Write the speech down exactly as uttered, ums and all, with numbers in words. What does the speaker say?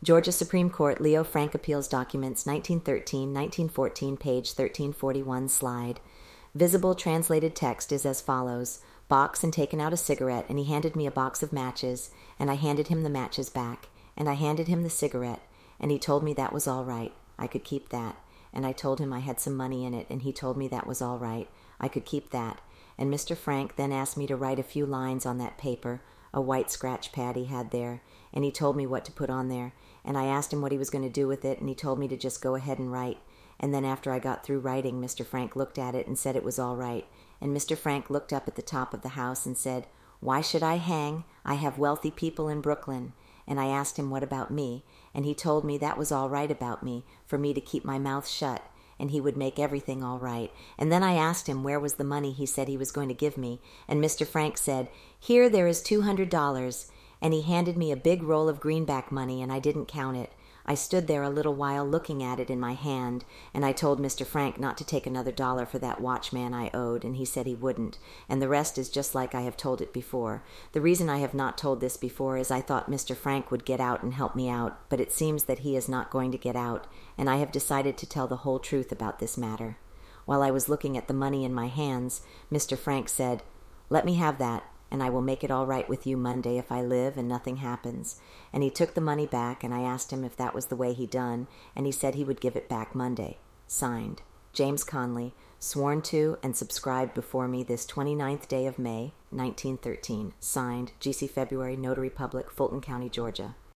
Georgia Supreme Court, Leo Frank Appeals Documents, nineteen thirteen, nineteen fourteen, page thirteen forty-one, slide. Visible translated text is as follows. Box and taken out a cigarette, and he handed me a box of matches, and I handed him the matches back, and I handed him the cigarette, and he told me that was all right. I could keep that. And I told him I had some money in it, and he told me that was all right. I could keep that. And Mister Frank then asked me to write a few lines on that paper, a white scratch pad he had there, and he told me what to put on there, and I asked him what he was going to do with it, and he told me to just go ahead and write. And then after I got through writing, Mister Frank looked at it and said it was all right. And Mister Frank looked up at the top of the house and said, "Why should I hang? I have wealthy people in Brooklyn." And I asked him what about me, and he told me that was all right about me, for me to keep my mouth shut, and he would make everything all right. And then I asked him where was the money he said he was going to give me, and Mister Frank said, "Here there is two hundred dollars, and he handed me a big roll of greenback money, and I didn't count it. I stood there a little while looking at it in my hand, and I told Mister Frank not to take another dollar for that watchman I owed, and he said he wouldn't, and the rest is just like I have told it before. The reason I have not told this before is I thought Mister Frank would get out and help me out, but it seems that he is not going to get out, and I have decided to tell the whole truth about this matter." While I was looking at the money in my hands, Mister Frank said, "Let me have that, and I will make it all right with you Monday if I live and nothing happens." And he took the money back, and I asked him if that was the way he done, and he said he would give it back Monday. Signed, James Conley, sworn to and subscribed before me this twenty-ninth day of May, nineteen thirteen. Signed, G C February, Notary Public, Fulton County, Georgia.